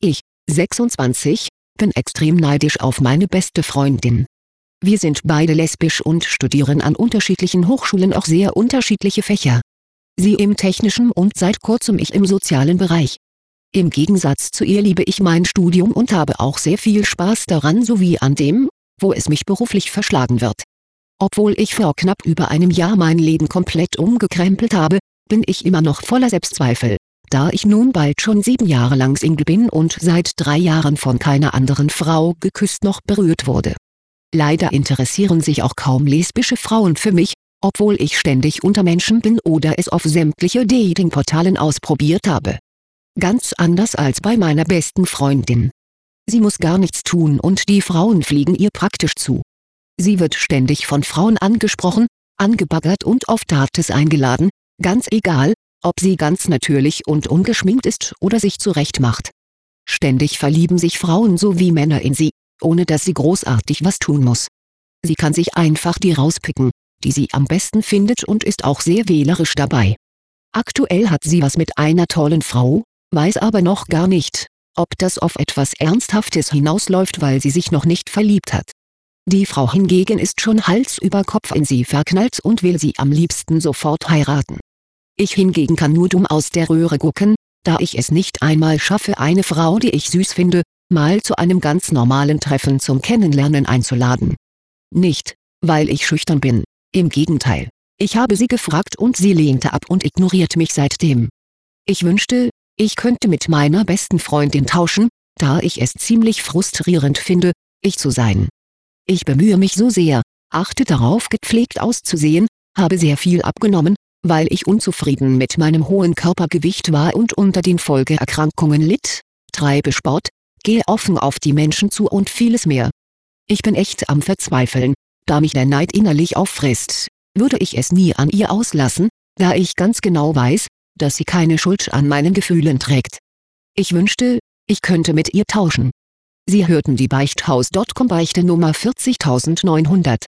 Ich, 26, bin extrem neidisch auf meine beste Freundin. Wir sind beide lesbisch und studieren an unterschiedlichen Hochschulen auch sehr unterschiedliche Fächer. Sie im technischen und seit kurzem ich im sozialen Bereich. Im Gegensatz zu ihr liebe ich mein Studium und habe auch sehr viel Spaß daran sowie an dem, wo es mich beruflich verschlagen wird. Obwohl ich vor knapp über einem Jahr mein Leben komplett umgekrempelt habe, bin ich immer noch voller Selbstzweifel, da ich nun bald schon 7 Jahre lang Single bin und seit 3 Jahren von keiner anderen Frau geküsst noch berührt wurde. Leider interessieren sich auch kaum lesbische Frauen für mich, obwohl ich ständig unter Menschen bin oder es auf sämtliche Datingportalen ausprobiert habe. Ganz anders als bei meiner besten Freundin. Sie muss gar nichts tun und die Frauen fliegen ihr praktisch zu. Sie wird ständig von Frauen angesprochen, angebaggert und auf Dates eingeladen, ganz egal, ob sie ganz natürlich und ungeschminkt ist oder sich zurechtmacht. Ständig verlieben sich Frauen sowie Männer in sie, ohne dass sie großartig was tun muss. Sie kann sich einfach die rauspicken, die sie am besten findet und ist auch sehr wählerisch dabei. Aktuell hat sie was mit einer tollen Frau, weiß aber noch gar nicht, ob das auf etwas Ernsthaftes hinausläuft, weil sie sich noch nicht verliebt hat. Die Frau hingegen ist schon Hals über Kopf in sie verknallt und will sie am liebsten sofort heiraten. Ich hingegen kann nur dumm aus der Röhre gucken, da ich es nicht einmal schaffe, eine Frau, die ich süß finde, mal zu einem ganz normalen Treffen zum Kennenlernen einzuladen. Nicht, weil ich schüchtern bin, im Gegenteil. Ich habe sie gefragt und sie lehnte ab und ignoriert mich seitdem. Ich wünschte, ich könnte mit meiner besten Freundin tauschen, da ich es ziemlich frustrierend finde, ich zu sein. Ich bemühe mich so sehr, achte darauf gepflegt auszusehen, habe sehr viel abgenommen, weil ich unzufrieden mit meinem hohen Körpergewicht war und unter den Folgeerkrankungen litt, treibe Sport, gehe offen auf die Menschen zu und vieles mehr. Ich bin echt am Verzweifeln, da mich der Neid innerlich auffrisst, würde ich es nie an ihr auslassen, da ich ganz genau weiß, dass sie keine Schuld an meinen Gefühlen trägt. Ich wünschte, ich könnte mit ihr tauschen. Sie hörten die Beichthaus.com Beichte Nummer 40900.